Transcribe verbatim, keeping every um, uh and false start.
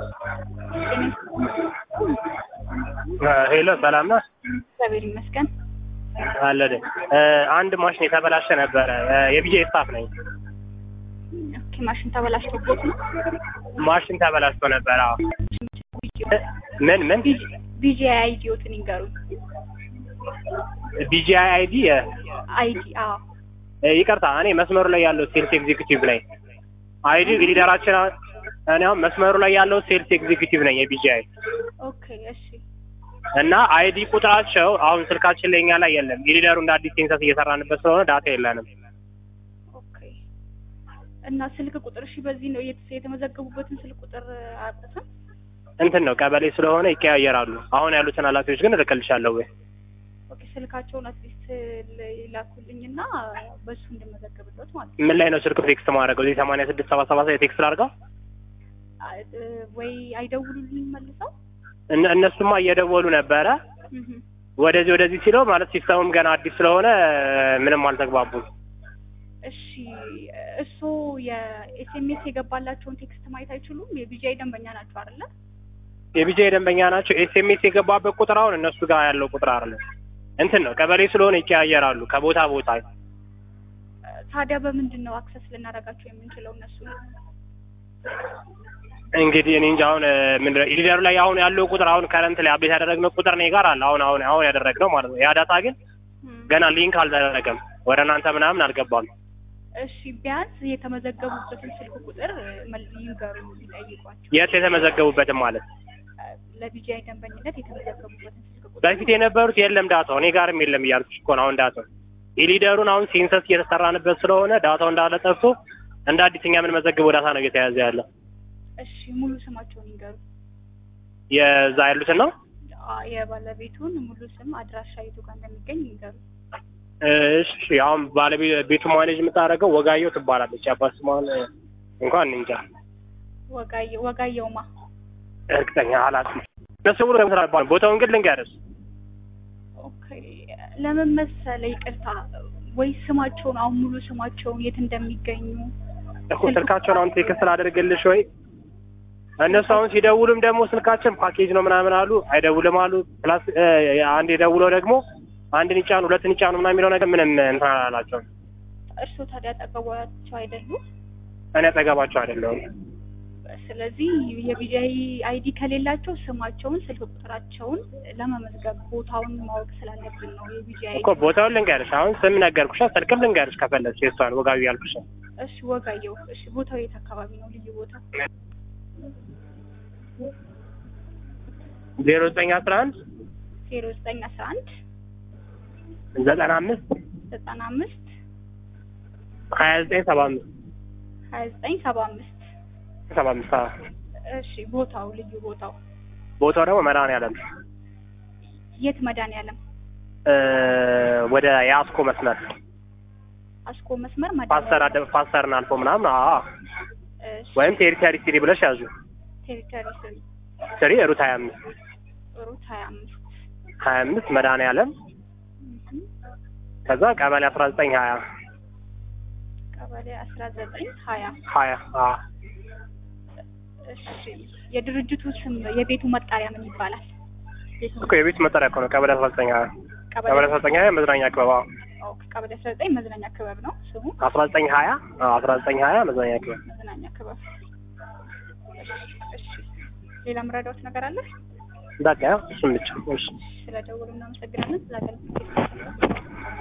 ሄሎ ሰላም ነው? እግዚአብሔር ይመስገን። አለደ አንድ ማሽን የተበላሸ ነበረ። የቢጄ ስታፍ ነኝ። ኦኬ ማሽን ተበላሽቶበት ነው? ማሽን ተበላሽቶ ነበር። አዎ። ምን ምን ቢጄ አይዲዎትን ይንገሩኝ። ቢጄ አይዲ አይዲ አዎ። ይቅርታ እኔ መስመሩ ላይ ያለው ሴልስ ኤግዚኪዩቲቭ ነኝ። አይዲ ሊደራችን እኔ አሁን መስመሩ ላይ ያለው ሴልስ ኤግዚኪዩቲቭ ነኝ የቢጄ። ኦኬ እሺ። እና አይዲ ቁጥራቸው አሁን ስልካችን ላይ እኛ ላይ የለም። የሊደሩ እንደ አዲስ ሴንሰስ እየሰራንበት ስለሆነ ዳታ የለንም። ኦኬ። እና ስልክ ቁጥር እሺ፣ በዚህ ነው የተመዘገቡበትን ስልክ ቁጥር አያውቁትም? እንትን ነው ቀበሌ ስለሆነ ይቀያየራሉ። አሁን ያሉትን ኃላፊዎች ግን እልክልሻለሁ ወይ? ኦኬ። ስልካቸውን አትሊስት ይላኩልኝና በሱ እንደመዘገብበት ማለት ነው። ምን ላይ ነው ስልክ ቴክስት ማድረገው? እዚህ ሰማንያ ስድስት ሰባ ሰባት ላይ ቴክስት ላድርገው ወይ አይደውሉልኝ መልሰው? እነሱማ እየደወሉ ነበረ ወደዚህ ወደዚህ ሲለው ማለት ሲስተሙም ገና አዲስ ስለሆነ ምንም አልተግባቡም። እሺ እሱ የኤስኤምኤስ የገባላቸውን ቴክስት ማየት አይችሉም? የቢጂአይ ደንበኛ ናቸው አይደለ? የቢጂአይ ደንበኛ ናቸው። ኤስኤምኤስ የገባበት ቁጥር አሁን እነሱ ጋር ያለው ቁጥር አይደለም። እንትን ነው ቀበሌ ስለሆነ ይቀያየራሉ ከቦታ ቦታ። ታዲያ በምንድን ነው አክሰስ ልናደርጋቸው የምንችለው እነሱ? እንግዲህ እኔ እንጃ። አሁን ምንድነው ኢሊደሩ ላይ አሁን ያለው ቁጥር አሁን ከረንት ላይ አፕዴት ያደረግነው ቁጥር ነው ጋር አለ። አሁን አሁን አሁን ያደረግነው ማለት ነው። ያ ዳታ ግን ገና ሊንክ አልተደረገም፣ ወደ እናንተ ምናምን አልገባም። እሺ ቢያንስ የተመዘገቡበትን ስልክ ቁጥር ይንገሩ ይጠይቋቸው። የት የተመዘገቡበትን ማለት? ለቢጂአይ ደንበኝነት የተመዘገቡበትን ስልክ ቁጥር በፊት የነበሩት የለም ዳታው እኔ ጋርም የለም እያልኩሽ እኮ ነው። አሁን ዳታው ኢሊደሩን አሁን ሴንሰስ እየተሰራንበት ስለሆነ ዳታው እንዳለ ጠፍቶ እንደ አዲስ እኛ ምን መዘግበው ዳታ ነው እየተያዘ ያለው። እሺ ሙሉ ስማቸውን ይንገሩ። የዛ ያሉትን ነው? አዎ የባለቤቱን ሙሉ ስም አድራሻ የቱ ጋር እንደሚገኝ ይንገሩ። እሺ አሁን ባለቤቱ ማኔጅ የምታደርገው ወጋየው ትባላለች። አባስ ስሟን እንኳን እንጃ። ወጋየው ወጋየውማ እርግጠኛ አላውቅም። ለሰውሩ ተሰራባል። ቦታውን ግን ልንገርሽ። ኦኬ ለምን መሰለ ይቅርታ፣ ወይ ስማቸውን አሁን ሙሉ ስማቸውን የት እንደሚገኙ እኮ ስልካቸውን አሁን ቴክስት ላደርግልሽ ወይ? እነሱ አሁን ሲደውሉም ደግሞ ስልካችን ፓኬጅ ነው ምናምን አሉ፣ አይደውልም አሉ። ፕላስ አንድ የደውለው ደግሞ አንድን ይጫኑ ሁለትን ይጫኑ ምናምን የሚለው ነገር ምንም እንትን አላላቸውም። እርስዎ ታዲያ አጠገባቸው አይደሉም? እኔ አጠገባቸው አይደለሁም። ስለዚህ የቢጂአይ አይዲ ከሌላቸው ስማቸውን፣ ስልክ ቁጥራቸውን ለመመዝገብ ቦታውን ማወቅ ስላለብን ነው። የቢጂአይ እኮ ቦታውን ልንገርሽ። አሁን ስም ነገርኩሽ፣ ስልክም ልንገርሽ ከፈለግሽ የእሷን ወጋዩ ያልኩሽ። እሺ ወጋየው። እሺ ቦታው የት አካባቢ ነው? ልዩ ቦታ ዜሮ ዘጠኝ አስራ አንድ ዜሮ ዘጠኝ አስራ አንድ ዘጠና አምስት ዘጠና አምስት ሀያ ዘጠኝ ሰባ አምስት ሀያ ዘጠኝ ሰባ አምስት ሰባ አምስት እሺ ቦታው ልዩ ቦታው ቦታው ደግሞ መድኃኒዓለም። የት መድኃኒዓለም? ወደ የአስኮ መስመር አስኮ መስመር ፓስተር አደ ፓስተርን አልፎ ምናምን። አዎ ወይም ቴሪተሪ ሲሪ ብለሽ ያዙ። ቴሪተሪ ሲሪ ሲሪ ሩት ሀያ አምስት ሩት ሀያ አምስት ሀያ አምስት መድኃኒዓለም። ከዛ ቀበሌ አስራ ዘጠኝ ሀያ ቀበሌ አስራ ዘጠኝ ሀያ ሀያ አዎ። እሺ የድርጅቱ ስም የቤቱ መጣሪያ ምን ይባላል? እኮ የቤቱ መጣሪያ እኮ ነው ቀበሌ አስራ ዘጠኝ ሀያ ቀበሌ አስራ ዘጠኝ ሀያ መዝናኛ ክበብ። ኦኬ ቀበሌ አስራ ዘጠኝ መዝናኛ ክበብ ነው ስሙ። አስራ ዘጠኝ ሀያ አስራ ዘጠኝ ሀያ መዝናኛ ክበብ መዝናኛ ክበብ። እሺ ሌላ ምራዳዎች ነገር አለ? በቃ እሱን ብቻ። እሺ ስለደወሉ እናመሰግናለን። ስላገለገሉ